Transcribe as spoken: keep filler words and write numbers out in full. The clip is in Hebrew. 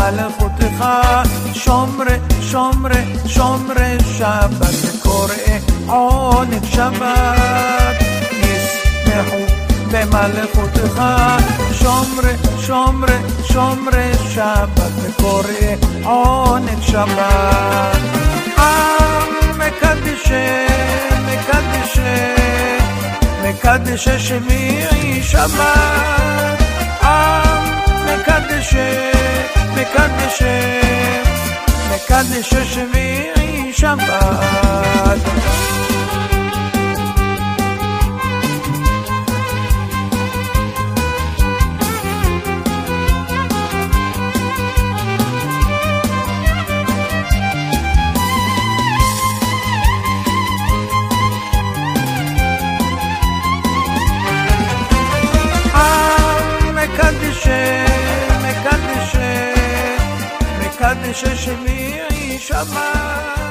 במלכותך, שומרי שומרי שומרי שבת וקוראי עונג שבת ישמחו במלכותך, שומרי שומרי שומרי שבת וקוראי עונג שבת. עם מקדשי מקדשי מקדשי שמיעי שבת, עם מקדשי מקדשי מקדשי שמיעי שבת. מקדשי מקדשי שמיעי שבת.